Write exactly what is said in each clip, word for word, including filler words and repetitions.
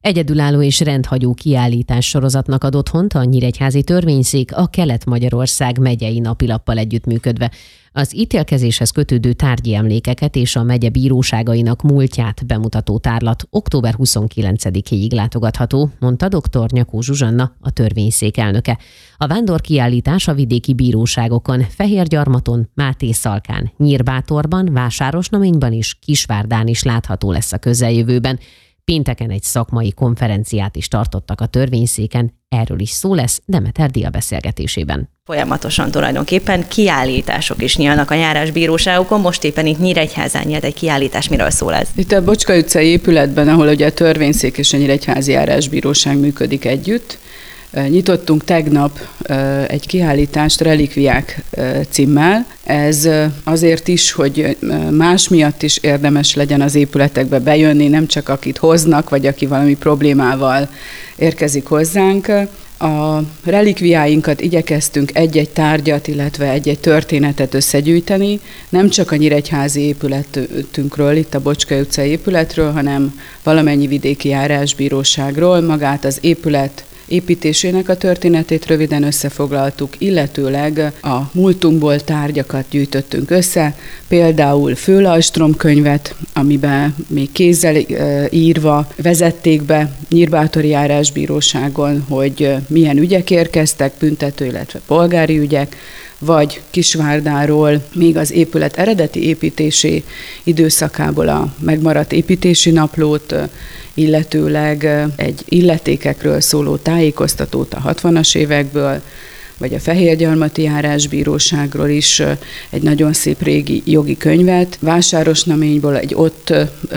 Egyedülálló és rendhagyó kiállítás sorozatnak ad otthont a Nyíregyházi Törvényszék a Kelet-Magyarország megyei napilappal együttműködve. Az ítélkezéshez kötődő tárgyi emlékeket és a megye bíróságainak múltját bemutató tárlat október huszonkilencedikéig látogatható, mondta dr. Nyakó Zsuzsanna, a törvényszék elnöke. A vándorkiállítás a vidéki bíróságokon, Fehérgyarmaton, Mátészalkán, Nyírbátorban, Vásárosnaményban és Kisvárdán is látható lesz a közeljövőben. Pénteken egy szakmai konferenciát is tartottak a törvényszéken, erről is szó lesz Demeter Dia beszélgetésében. Folyamatosan tulajdonképpen kiállítások is nyílnak a járásbíróságokon, most éppen itt Nyíregyházán nyílt egy kiállítás, miről szól ez? Itt a Bocska utcai épületben, ahol ugye a törvényszék és a Nyíregyházi járásbíróság működik együtt, nyitottunk tegnap egy kiállítást Relikviák címmel. Ez azért is, hogy más miatt is érdemes legyen az épületekbe bejönni, nem csak akit hoznak, vagy aki valami problémával érkezik hozzánk. A relikviáinkat igyekeztünk egy-egy tárgyat, illetve egy-egy történetet összegyűjteni, nem csak a nyíregyházi épületünkről, itt a Bocska utcai épületről, hanem valamennyi vidéki járásbíróságról, magát az épület építésének a történetét röviden összefoglaltuk, illetőleg a múltunkból tárgyakat gyűjtöttünk össze, például Főlajstrom könyvet, amiben még kézzel írva vezették be Nyírbátori járásbíróságon, hogy milyen ügyek érkeztek, büntető, illetve polgári ügyek, vagy Kisvárdáról még az épület eredeti építési időszakából a megmaradt építési naplót, illetőleg egy illetékekről szóló tájékoztatót a hatvanas évekből, vagy a Fehérgyarmati járásbíróságról is egy nagyon szép régi jogi könyvet, Vásárosnaményból egy ott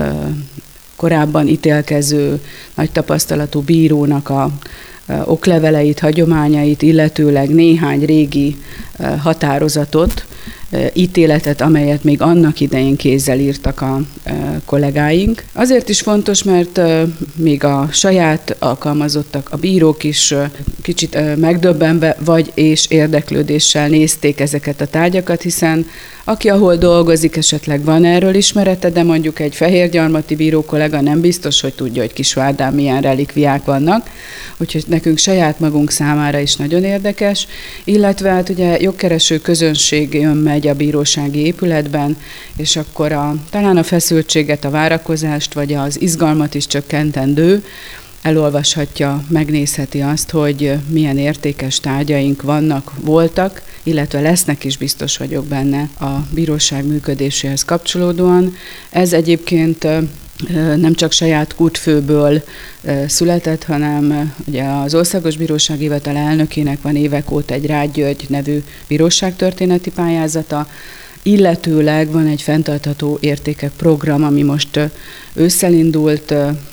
korábban ítélkező, nagy tapasztalatú bírónak a okleveleit, hagyományait, illetőleg néhány régi határozatot, ítéletet, amelyet még annak idején kézzel írtak a kollégáink. Azért is fontos, mert még a saját alkalmazottak, a bírók is kicsit megdöbbenve vagy és érdeklődéssel nézték ezeket a tárgyakat, hiszen aki ahol dolgozik, esetleg van erről ismerete, de mondjuk egy fehérgyarmati bíró kollega nem biztos, hogy tudja, hogy Kisvárdán milyen relikviák vannak, úgyhogy nekünk saját magunk számára is nagyon érdekes, illetve hát ugye jogkereső közönség jön megy a bírósági épületben, és akkor a, talán a feszültséget, a várakozást, vagy az izgalmat is csökkentendő, elolvashatja, megnézheti azt, hogy milyen értékes tárgyaink vannak, voltak, illetve lesznek is, biztos vagyok benne a bíróság működéséhez kapcsolódóan. Ez egyébként nem csak saját kútfőből született, hanem ugye az Országos Bírósági Hivatal elnökének van évek óta egy Ráth György nevű bíróságtörténeti pályázata, illetőleg van egy fenntartható értékek program, ami most ősszel indult,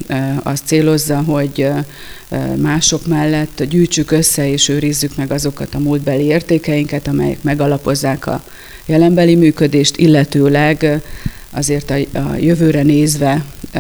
azt célozza, hogy mások mellett gyűjtsük össze és őrizzük meg azokat a múltbeli értékeinket, amelyek megalapozzák a jelenbeli működést, illetőleg azért a, a jövőre nézve a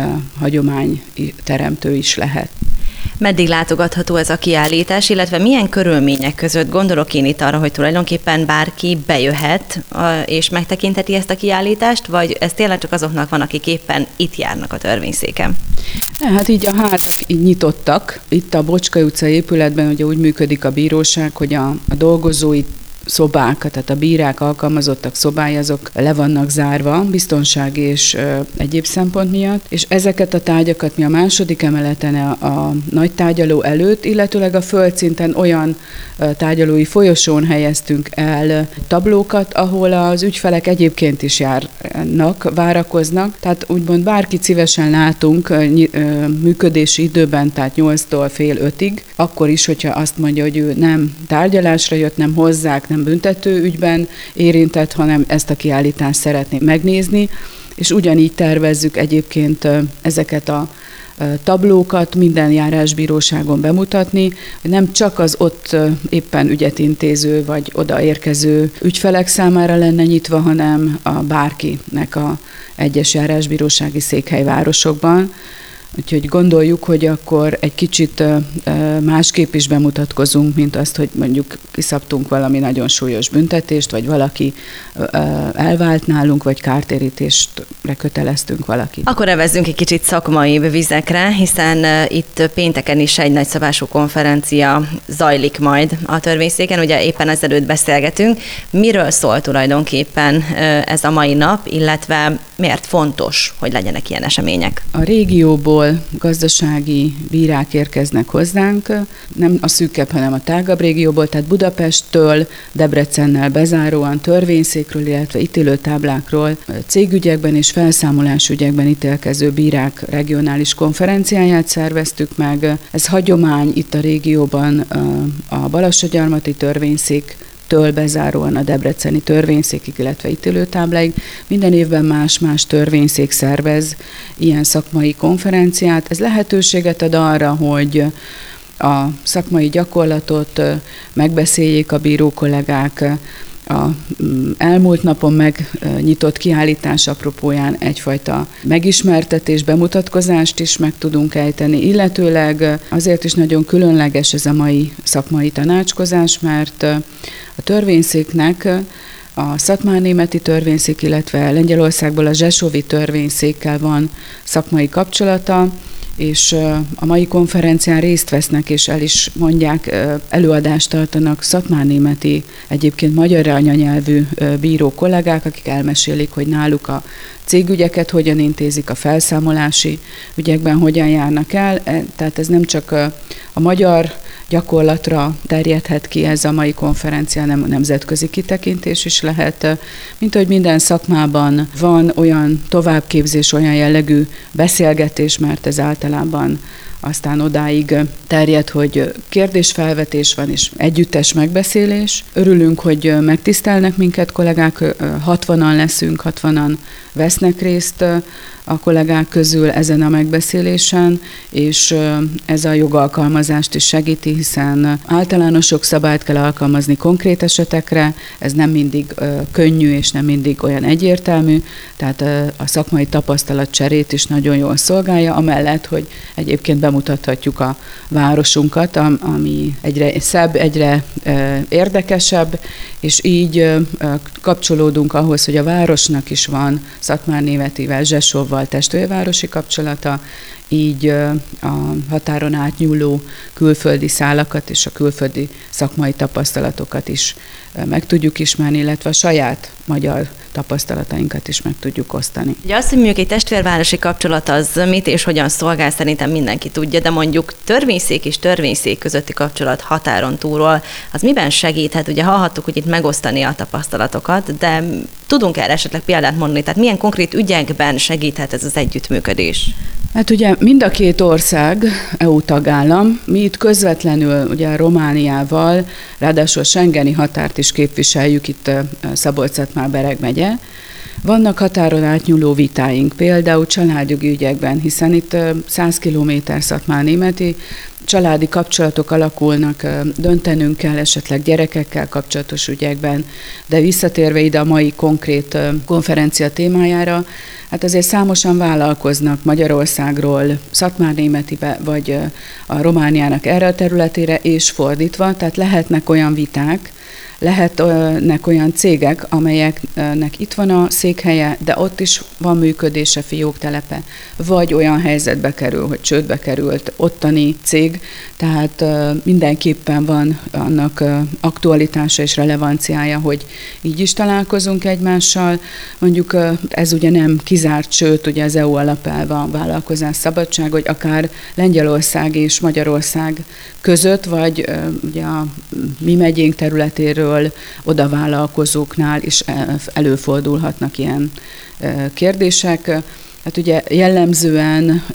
hagyományteremtő is lehet. Meddig látogatható ez a kiállítás, illetve milyen körülmények között? Gondolok én itt arra, hogy tulajdonképpen bárki bejöhet és megtekintheti ezt a kiállítást, vagy ez tényleg csak azoknak van, akik éppen itt járnak a törvényszéken? Hát így a házak így nyitottak. Itt a Bocska utcai épületben ugye úgy működik a bíróság, hogy a, a dolgozói szobák, tehát a bírák, alkalmazottak szobái, azok le vannak zárva biztonsági és ö, egyéb szempont miatt, és ezeket a tárgyakat mi a második emeleten a, a nagy tárgyaló előtt, illetőleg a földszinten olyan ö, tárgyalói folyosón helyeztünk el tablókat, ahol az ügyfelek egyébként is járnak, várakoznak, tehát úgymond bárkit szívesen látunk ö, ö, működési időben, tehát nyolctól fél ötig, akkor is, hogyha azt mondja, hogy ő nem tárgyalásra jött, nem hozzák, nem büntető ügyben érintett, hanem ezt a kiállítást szeretné megnézni, és ugyanígy tervezzük egyébként ezeket a tablókat minden járásbíróságon bemutatni, hogy nem csak az ott éppen ügyet intéző vagy odaérkező ügyfelek számára lenne nyitva, hanem a bárkinek a egyes járásbírósági székhelyvárosokban. Úgyhogy gondoljuk, hogy akkor egy kicsit másképp is bemutatkozunk, mint azt, hogy mondjuk kiszabtunk valami nagyon súlyos büntetést, vagy valaki elvált nálunk, vagy kártérítésre köteleztünk valakit. Akkor evezzünk egy kicsit szakmai vizekre, hiszen itt pénteken is egy nagyszabású konferencia zajlik majd a törvényszéken, ugye éppen ezelőtt beszélgetünk. Miről szól tulajdonképpen ez a mai nap, illetve miért fontos, hogy legyenek ilyen események? A régióból gazdasági bírák érkeznek hozzánk, nem a szűkebb, hanem a tágabb régióból, tehát Budapesttől, Debrecennel bezáróan törvényszékről, illetve ítélőtáblákról, cégügyekben és felszámolásügyekben ítélkező bírák regionális konferenciáját szerveztük meg. Ez hagyomány itt a régióban a Balassagyarmati törvényszék től bezáróan a debreceni törvényszékig, illetve ítélőtábláig. Minden évben más-más törvényszék szervez ilyen szakmai konferenciát. Ez lehetőséget ad arra, hogy a szakmai gyakorlatot megbeszéljék a bíró kollégák, a elmúlt napon megnyitott kiállítás apropóján egyfajta megismertetés, bemutatkozást is meg tudunk ejteni, illetőleg azért is nagyon különleges ez a mai szakmai tanácskozás, mert a törvényszéknek a szatmárnémeti törvényszék, illetve Lengyelországból a zsesóvi törvényszékkel van szakmai kapcsolata, és a mai konferencián részt vesznek, és el is mondják, előadást tartanak szatmárnémeti, egyébként magyar anyanyelvű bíró kollégák, akik elmesélik, hogy náluk a cégügyeket hogyan intézik, a felszámolási ügyekben hogyan járnak el. Tehát ez nem csak a magyar gyakorlatra terjedhet ki ez a mai konferencia, hanem nemzetközi kitekintés is lehet. Mint hogy minden szakmában van olyan továbbképzés, olyan jellegű beszélgetés, mert ez általában aztán odáig terjed, hogy kérdésfelvetés van, és együttes megbeszélés. Örülünk, hogy megtisztelnek minket kollégák, hatvanan leszünk, hatvanan vesznek részt a kollégák közül ezen a megbeszélésen, és ez a jogalkalmazást is segíti, hiszen általános jogszabályt kell alkalmazni konkrét esetekre, ez nem mindig könnyű és nem mindig olyan egyértelmű, tehát a szakmai tapasztalatcserét is nagyon jól szolgálja, amellett, hogy egyébként bemutathatjuk a városunkat, ami egyre szebb, egyre érdekesebb, és így kapcsolódunk ahhoz, hogy a városnak is van Szatmárnémetivel, Zsesóval testvérvárosi kapcsolata, így a határon átnyúló külföldi szálakat és a külföldi szakmai tapasztalatokat is meg tudjuk ismerni, illetve a saját magyar tapasztalatainkat is meg tudjuk osztani. Ugye azt, hogy mondjuk egy testvérvárosi kapcsolat az mit és hogyan szolgál, szerintem mindenki tudja, de mondjuk törvényszék és törvényszék közötti kapcsolat határon túlról, az miben segíthet? Ugye hallhattuk, hogy itt megosztani a tapasztalatokat, de tudunk erre esetleg példát mondani, tehát milyen konkrét ügyekben segíthet ez az együttműködés? Hát ugye mind a két ország é u tagállam, mi itt közvetlenül ugye Romániával, ráadásul a schengeni határt is képviseljük itt Szabolcs-Szatmár-Bereg megye. Vannak határon átnyúló vitáink, például családjogi ügyekben, hiszen itt száz kilométer Szatmárnémeti, családi kapcsolatok alakulnak, döntenünk kell esetleg gyerekekkel kapcsolatos ügyekben, de visszatérve ide a mai konkrét konferencia témájára, hát azért számosan vállalkoznak Magyarországról Szatmárnémetibe, vagy a Romániának erre a területére, és fordítva, tehát lehetnek olyan viták, lehetnek olyan cégek, amelyeknek itt van a székhelye, de ott is van működése, fióktelepe, vagy olyan helyzetbe kerül, hogy csődbe került ottani cég, tehát mindenképpen van annak aktualitása és relevanciája, hogy így is találkozunk egymással. Mondjuk ez ugye nem kizárt, sőt, ugye az é u alapelve a vállalkozás szabadság, hogy akár Lengyelország és Magyarország között, vagy ugye a mi megyénk területéről oda vállalkozóknál is előfordulhatnak ilyen kérdések. Hát ugye jellemzően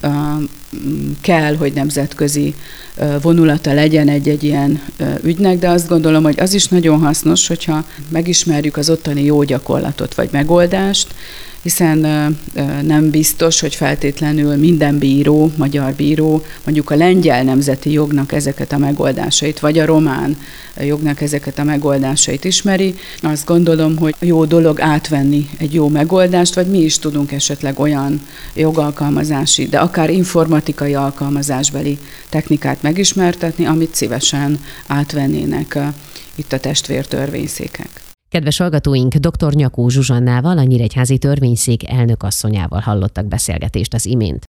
kell, hogy nemzetközi vonulata legyen egy-egy ilyen ügynek, de azt gondolom, hogy az is nagyon hasznos, hogyha megismerjük az ottani jó gyakorlatot vagy megoldást, hiszen nem biztos, hogy feltétlenül minden bíró, magyar bíró, mondjuk a lengyel nemzeti jognak ezeket a megoldásait, vagy a román jognak ezeket a megoldásait ismeri. Azt gondolom, hogy jó dolog átvenni egy jó megoldást, vagy mi is tudunk esetleg olyan jogalkalmazási, de akár informatikai alkalmazásbeli technikát megismertetni, amit szívesen átvennének itt a testvértörvényszékek. Kedves hallgatóink, dr. Nyakó Zsuzsannával, a Nyíregyházi Törvényszék elnökasszonyával hallottak beszélgetést az imént.